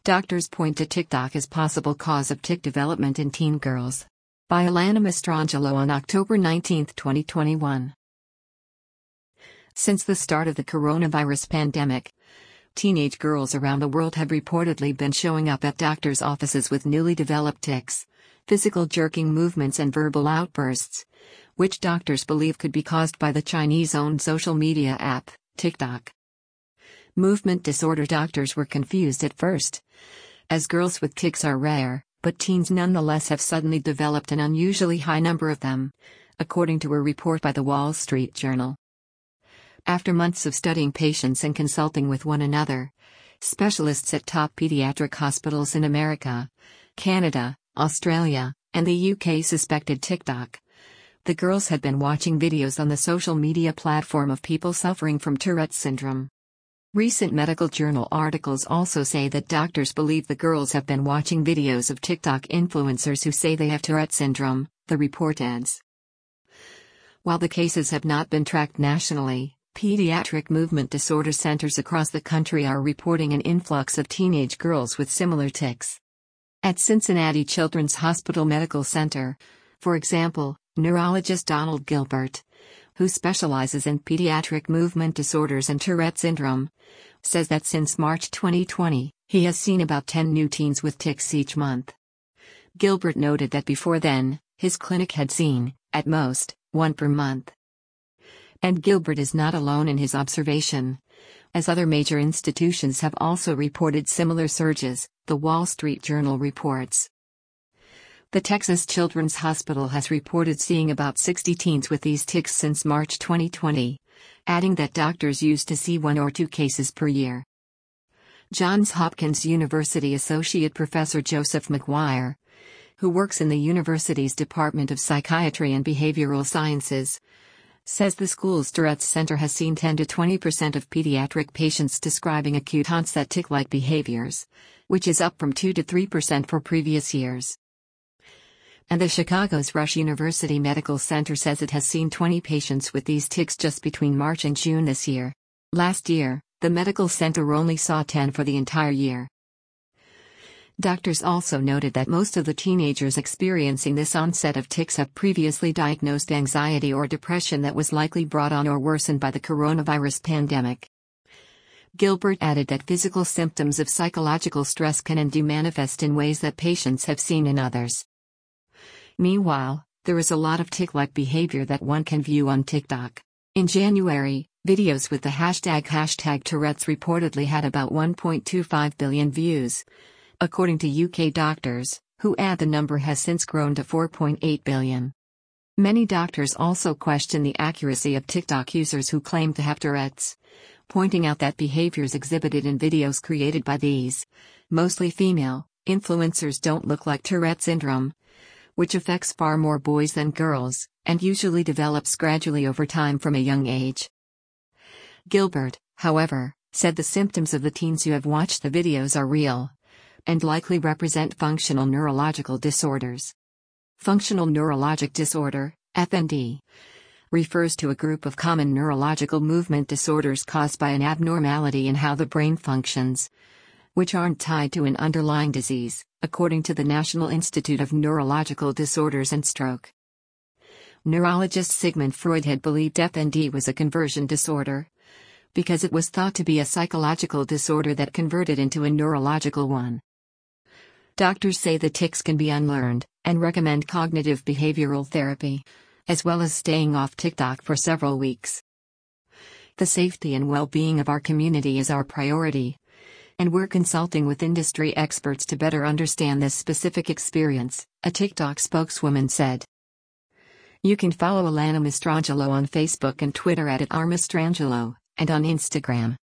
Doctors point to TikTok as possible cause of tic development in teen girls. By Alana Mastrangelo on October 19, 2021. Since the start of the coronavirus pandemic, teenage girls around the world have reportedly been showing up at doctors' offices with newly developed tics, physical jerking movements and verbal outbursts, which doctors believe could be caused by the Chinese-owned social media app, TikTok. Movement disorder doctors were confused at first, as girls with tics are rare, but teens nonetheless have suddenly developed an unusually high number of them, according to a report by the Wall Street Journal. After months of studying patients and consulting with one another, specialists at top pediatric hospitals in America, Canada, Australia, and the UK suspected TikTok. The girls had been watching videos on the social media platform of people suffering from Tourette's syndrome. Recent medical journal articles also say that doctors believe the girls have been watching videos of TikTok influencers who say they have Tourette's syndrome, the report adds. While the cases have not been tracked nationally, pediatric movement disorder centers across the country are reporting an influx of teenage girls with similar tics. At Cincinnati Children's Hospital Medical Center, for example, neurologist Donald Gilbert, who specializes in pediatric movement disorders and Tourette syndrome, says that since March 2020, he has seen about 10 new teens with tics each month. Gilbert noted that before then, his clinic had seen, at most, one per month. And Gilbert is not alone in his observation, as other major institutions have also reported similar surges, the Wall Street Journal reports. The Texas Children's Hospital has reported seeing about 60 teens with these tics since March 2020, adding that doctors used to see 1 or 2 cases per year. Johns Hopkins University Associate Professor Joseph McGuire, who works in the university's Department of Psychiatry and Behavioral Sciences, says the school's Tourette's Center has seen 10 to 20% of pediatric patients describing acute onset tic-like behaviors, which is up from 2 to 3% for previous years. And the Chicago's Rush University Medical Center says it has seen 20 patients with these tics just between March and June this year. Last year, the medical center only saw 10 for the entire year. Doctors also noted that most of the teenagers experiencing this onset of tics have previously diagnosed anxiety or depression that was likely brought on or worsened by the coronavirus pandemic. Gilbert added that physical symptoms of psychological stress can and do manifest in ways that patients have seen in others. Meanwhile, there is a lot of tic-like behavior that one can view on TikTok. In January, videos with the hashtag Tourette's reportedly had about 1.25 billion views, according to UK doctors, who add the number has since grown to 4.8 billion. Many doctors also question the accuracy of TikTok users who claim to have Tourette's, pointing out that behaviors exhibited in videos created by these, mostly female, influencers don't look like Tourette syndrome, which affects far more boys than girls, and usually develops gradually over time from a young age. Gilbert, however, said the symptoms of the teens who have watched the videos are real, and likely represent functional neurological disorders. Functional neurologic disorder, FND, refers to a group of common neurological movement disorders caused by an abnormality in how the brain functions, which aren't tied to an underlying disease, according to the National Institute of Neurological Disorders and Stroke. Neurologist Sigmund Freud had believed FND was a conversion disorder, because it was thought to be a psychological disorder that converted into a neurological one. Doctors say the tics can be unlearned, and recommend cognitive behavioral therapy, as well as staying off TikTok for several weeks. The safety and well-being of our community is our priority, and we're consulting with industry experts to better understand this specific experience, a TikTok spokeswoman said. You can follow Alana Mastrangelo on Facebook and Twitter @rmastrangelo, and on Instagram.